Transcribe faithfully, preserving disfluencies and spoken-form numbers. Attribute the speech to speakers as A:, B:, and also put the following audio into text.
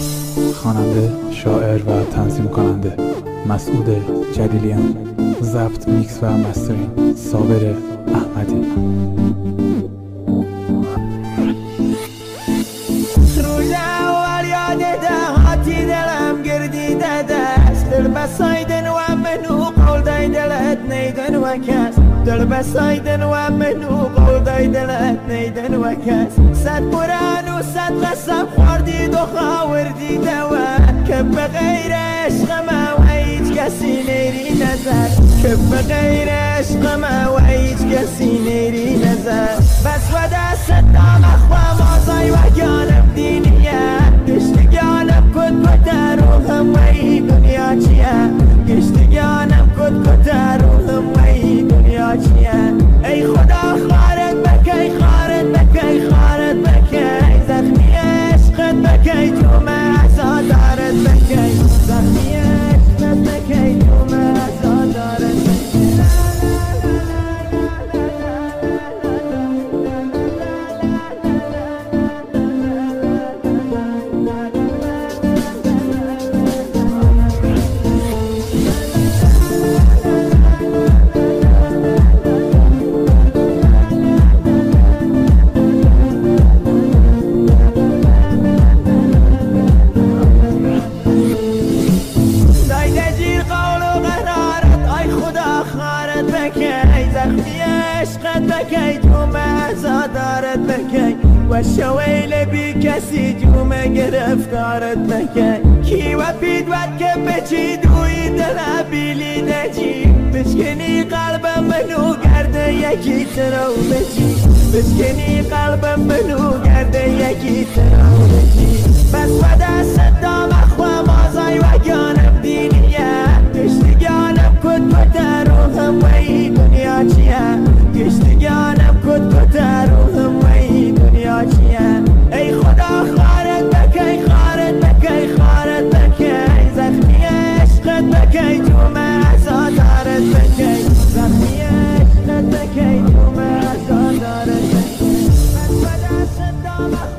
A: خواننده، شاعر و تنظیم کننده مسعود جلیلیان. ضبط، میکس و مسترینگ صابر احمدی.
B: روز اول یادت هاتی دلم گردیده دست، دل بسایدن و منو قول دای دلت نیدن و کس، دل بسایدن و منو قول دای دلت نیدن و کس. صد قرآن و صد قسم خوردید و خاوردیده و که بغیر عشق ما و هیچ کسی نیری نظر، که بغیر عشق ما و هیچ کسی نیری نظر. بس و دست دام اخوام آزای و جانم دینیه، گشت جانم کد کتر و هم و ای دنیا چیه، گشت جانم کد کتر و هم و ای دنیا چیه. ای خدا خارت بکی خارت بکی خارت بکی، زخمی عشقت بکی جومه ازادارت بکی، زخمی عشقت بکی جومه ازادارت بکی. عشقت بکی جومه ازادارت بکی و شویل بی کسی جومه گرفتارت بکی. کی و پید ود که بچی دوی دل بیلی نجی، بشکنی قلبم منو گرده یکی ترو بچی، بشکنی قلبم منو گرده یکی ترو بچی. بس و دست دام اخوام آزای و جانم دینیه، گشت جانم کد کتر و هم و ای دنیا چیه، گشت جانم کد کتر و هم و ای دنیا چیه. ای خدا خارت بکی خارت بکی خارت بکی، زخمی عشقت بکی جومه ازادارت بکی، زخمی عشقت بکی جومه ازادارت بکی. بس و دست دام